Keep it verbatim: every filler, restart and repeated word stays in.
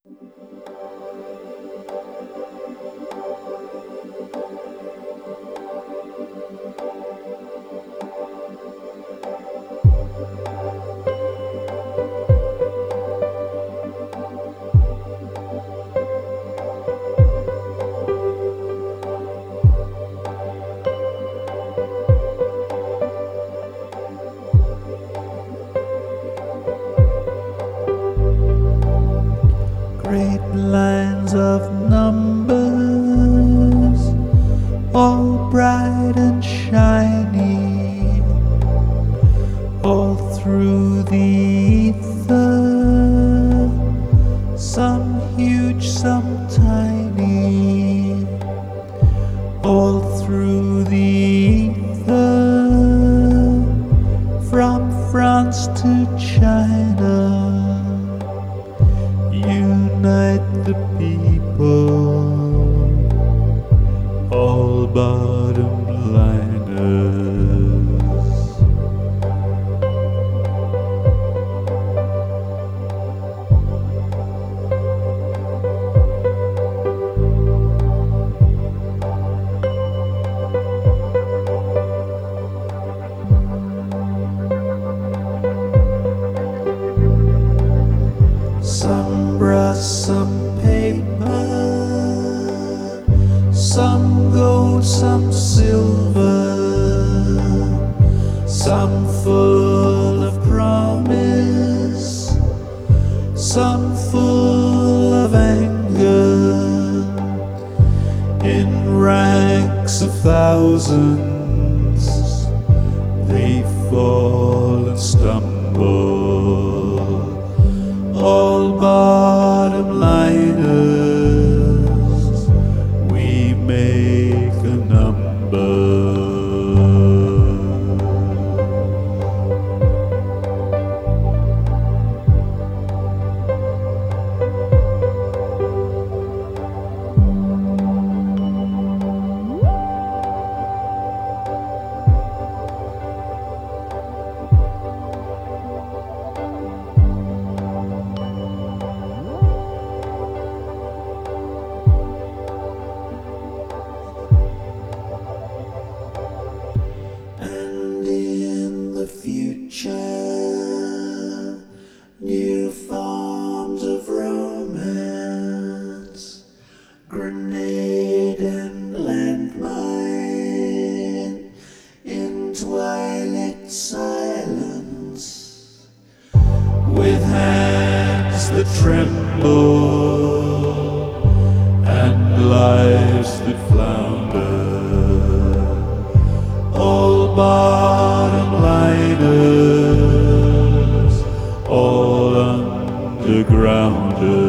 Great lines of numbers, all bright and shiny, all through the ether, some huge, some tiny, all through the ether, from France to China. Unite the people, all bottom liners. Some brass, some paper, some gold, some silver, some full of promise, some full of anger, in ranks of thousands, they fall and stumble. All bottom liners, we make a number. Future, new forms of romance, grenade and landmine in twilight silence, with hands that tremble and lives that flounder. All bottom liners, all undergrounders.